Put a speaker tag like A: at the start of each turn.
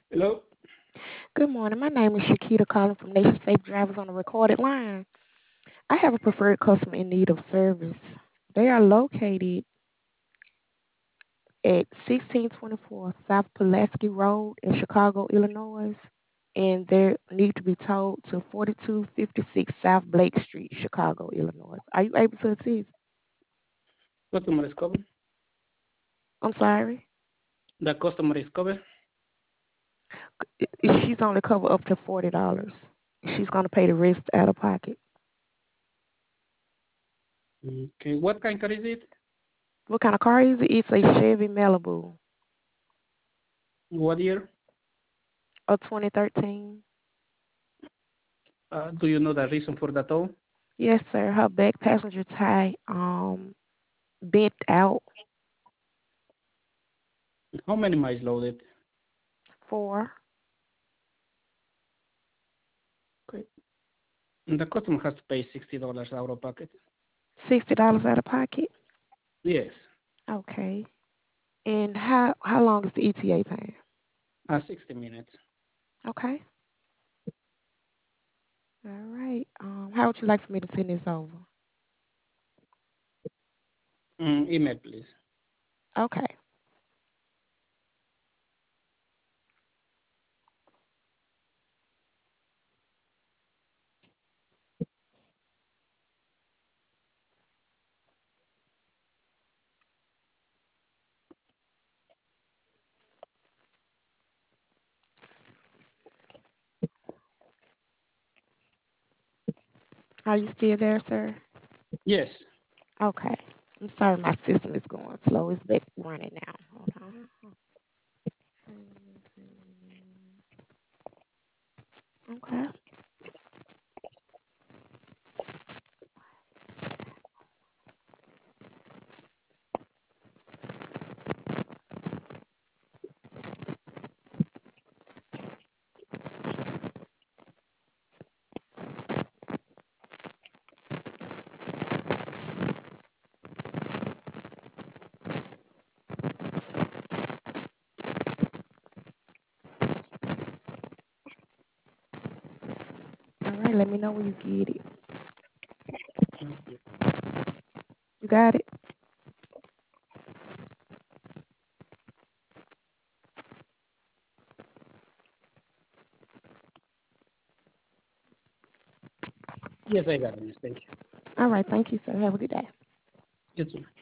A: Hello.
B: Good morning. My name is Shakita calling from Nation Safe Drivers on a recorded line. I have a preferred customer in need of service. They are located at 1624 South Pulaski Road in Chicago, Illinois, and they need to be towed to 4256 South Blake Street, Chicago, Illinois. Are you able to assist?
A: Customer is covered.
B: I'm sorry.
A: The customer is covered.
B: She's only covered up to $40. She's gonna pay the rest out of pocket.
A: Okay. What kind car is it?
B: What kind of car is it? It's a Chevy Malibu,
A: What year?
B: a 2013.
A: Do you know the reason for the tow?
B: Yes, sir. Her back passenger tie bent out
A: How many miles loaded?
B: for
A: Okay. The customer has to pay $60 out of pocket.
B: $60 out of pocket.
A: Yes.
B: Okay. And how long is the ETA time?
A: 60 minutes.
B: Okay. All right. How would you like for me to send this over?
A: Email, please.
B: Okay. Are you still there, sir?
A: Yes.
B: Okay. I'm sorry, my system is going slow. It's back running now. Hold on. Okay. All right. Let me know when you get it.
A: Okay.
B: You got it?
A: Yes, I got it. Miss. Thank you.
B: All right. Thank you, sir. Have a good day.
A: You too.